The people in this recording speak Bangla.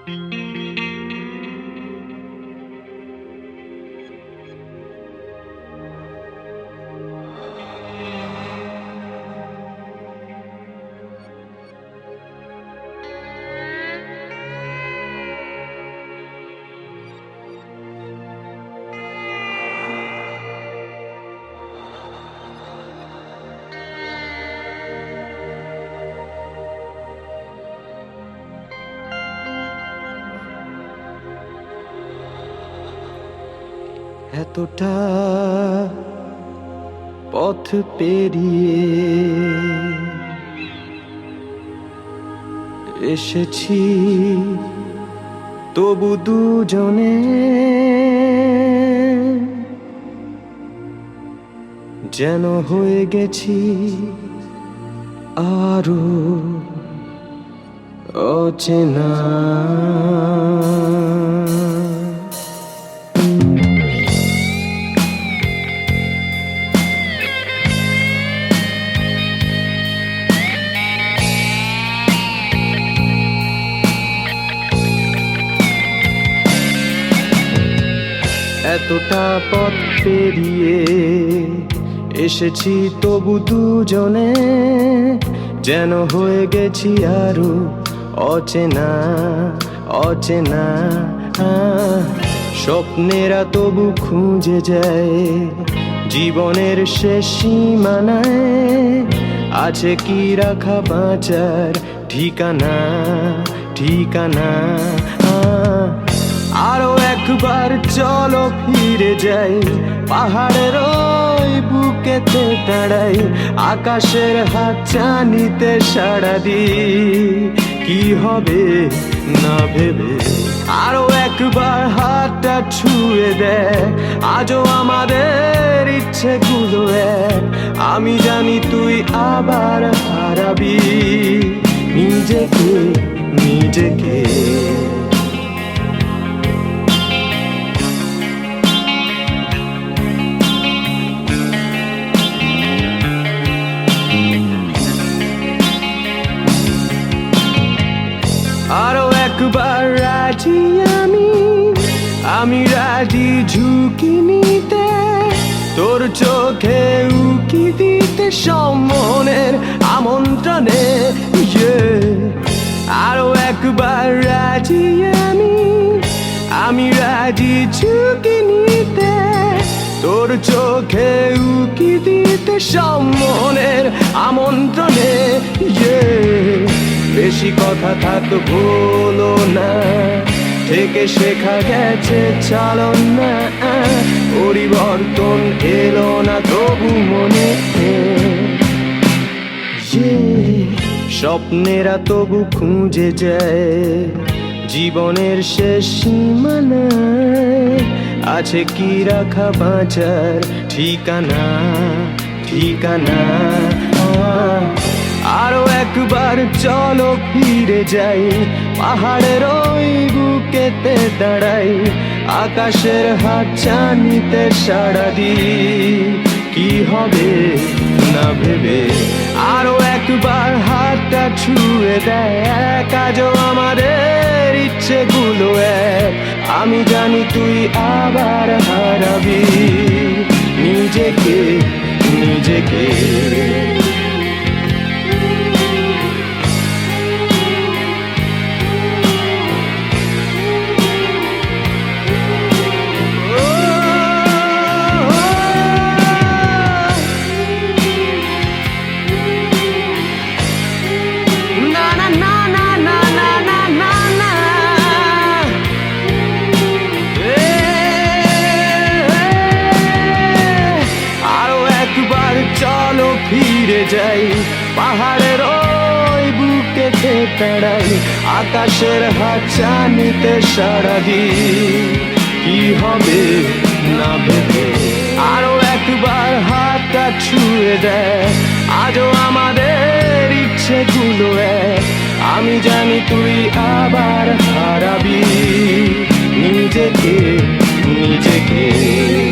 এতটা পথ পেরিয়ে এসেছি, তবু দুজনে যেন হয়ে গেছি আরো অচেনা। এতটা পথ পেরিয়ে এসেছি, তবু দুজনে যেন হয়ে গেছি আরো অচেনা অচেনা। স্বপ্নেরা তবু খুঁজে যায় জীবনের শেষ সীমানায়, আছে কি রাখা বাঁচার ঠিকানা ঠিকানা। আরো একবার চলো ফিরে যাই, পাহাড়ের ওই বুকেতে দাঁড়াই, আকাশের হাত চানিতে সাড়া দিই, কি হবে না ভেবে। আরো একবার হাতটা ছুঁয়ে দেয়, আজও আমাদের ইচ্ছেগুলো এক, আমি জানি তুই আবার হারাবি নিজেকে নিজেকে। আরো একবার রাজি আমি রাজি ঝুঁকি নিতে, তোর চোখে উকি দিতে সম্মনের আমন্ত্রণে। আরো একবার রাজি আমি রাজি ঝুঁকি নিতে, তোর চোখে উকি দিতে সম্মনের আমন্ত্রণে। বেশি কথা থাক বলো না, থেকে শেখা গেছে চালন না, পরিবর্তন এলো না তবু মনে। স্বপ্নেরা তবু খুঁজে যায় জীবনের শেষ সীমানায়, আছে কি রাখা বাঁচার ঠিকানা ঠিকানা। আরো একবার চলো ফিরে যাই, পাহাড়ের ওই বুকেতে দাঁড়াই, আকাশের হাত চানিতে সাড়া দিই, কি হবে না ভেবে। আরো একবার হাতটা ছুঁয়ে দেয়, আজও আমাদের ইচ্ছেগুলো এক, আমি জানি তুই আবার হারাবি নিজেকে নিজেকে। চলো ফিরে যাই, পাহাড়ের ওই বুকেতে দাঁড়াই, আকাশের হাত চানিতে সাড়া দিই, কি হবে না ভেবে। আরো একবার হাতটা ছুঁয়ে দেয়, আজও আমাদের ইচ্ছেগুলো এক, আমি জানি তুই আবার হারাবি নিজেকে নিজেকে।